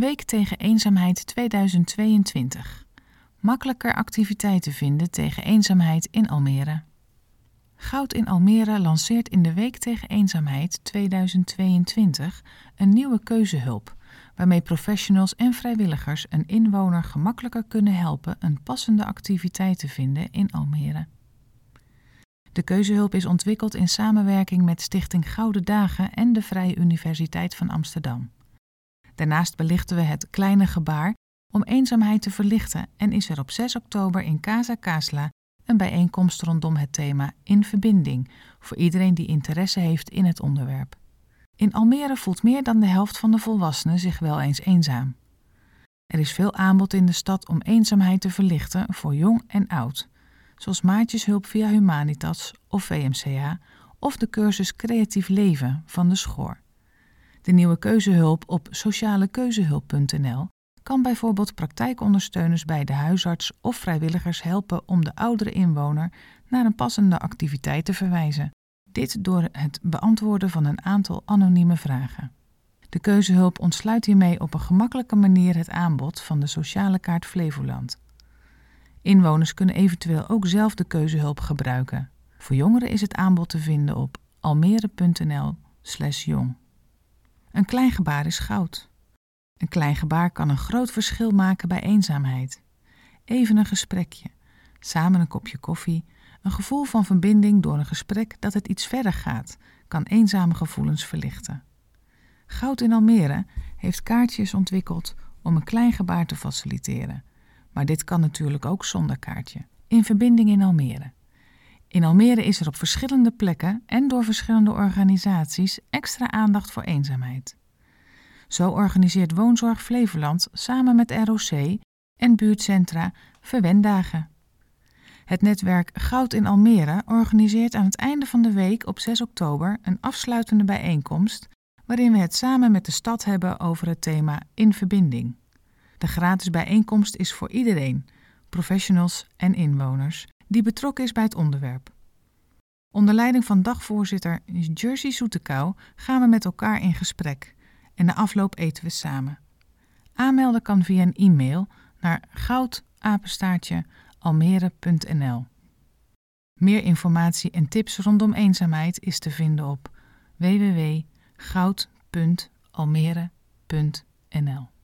Week tegen eenzaamheid 2022. Makkelijker activiteiten vinden tegen eenzaamheid in Almere. Goud in Almere lanceert in de Week tegen eenzaamheid 2022 een nieuwe keuzehulp, waarmee professionals en vrijwilligers een inwoner gemakkelijker kunnen helpen een passende activiteit te vinden in Almere. De keuzehulp is ontwikkeld in samenwerking met Stichting Gouden Dagen en de Vrije Universiteit van Amsterdam. Daarnaast belichten we het kleine gebaar om eenzaamheid te verlichten en is er op 6 oktober in Casa Kaasla een bijeenkomst rondom het thema In Verbinding voor iedereen die interesse heeft in het onderwerp. In Almere voelt meer dan de helft van de volwassenen zich wel eens eenzaam. Er is veel aanbod in de stad om eenzaamheid te verlichten voor jong en oud, zoals maatjeshulp via Humanitas of VMCA of de cursus Creatief Leven van de Schoor. De nieuwe keuzehulp op socialekeuzehulp.nl kan bijvoorbeeld praktijkondersteuners bij de huisarts of vrijwilligers helpen om de oudere inwoner naar een passende activiteit te verwijzen. Dit door het beantwoorden van een aantal anonieme vragen. De keuzehulp ontsluit hiermee op een gemakkelijke manier het aanbod van de sociale kaart Flevoland. Inwoners kunnen eventueel ook zelf de keuzehulp gebruiken. Voor jongeren is het aanbod te vinden op almere.nl/jong. Een klein gebaar is goud. Een klein gebaar kan een groot verschil maken bij eenzaamheid. Even een gesprekje, samen een kopje koffie, een gevoel van verbinding door een gesprek dat het iets verder gaat, kan eenzame gevoelens verlichten. Goud in Almere heeft kaartjes ontwikkeld om een klein gebaar te faciliteren. Maar dit kan natuurlijk ook zonder kaartje. In Verbinding in Almere. In Almere is er op verschillende plekken en door verschillende organisaties extra aandacht voor eenzaamheid. Zo organiseert Woonzorg Flevoland samen met ROC en buurtcentra Verwendagen. Het netwerk Goud in Almere organiseert aan het einde van de week op 6 oktober een afsluitende bijeenkomst waarin we het samen met de stad hebben over het thema In Verbinding. De gratis bijeenkomst is voor iedereen, professionals en inwoners, die betrokken is bij het onderwerp. Onder leiding van dagvoorzitter Jerzy Soetekou gaan we met elkaar in gesprek en na afloop eten we samen. Aanmelden kan via een e-mail naar goud@almere.nl. Meer informatie en tips rondom eenzaamheid is te vinden op www.goud.almere.nl.